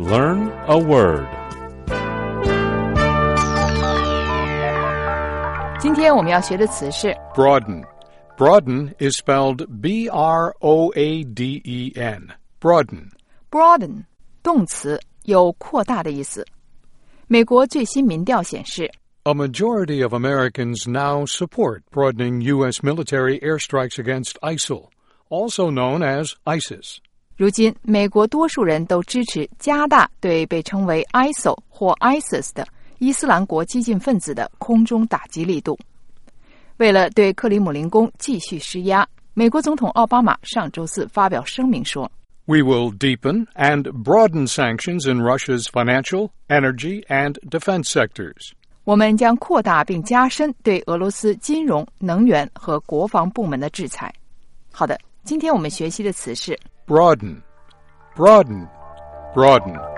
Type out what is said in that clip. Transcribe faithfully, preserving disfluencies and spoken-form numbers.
Learn a word. 今天我们要学的词是 Broaden. Broaden is spelled B R O A D E N. Broaden. broaden 动词，有扩大的意思。美国最新民调显示 A majority of Americans now support broadening U S military airstrikes against ISIL, also known as ISIS. 如今美国多数人都支持加大对被称为 I S I L 或 ISIS 的伊斯兰国激进分子的空中打击力度。为了对克里姆林宫继续施压，美国总统奥巴马上周四发表声明说 We will deepen and broaden sanctions in Russia's financial, energy, and defense sectors. 我们将扩大并加深对俄罗斯金融、能源和国防部门的制裁。好的，今天我们学习的词是 Broaden. Broaden. Broaden.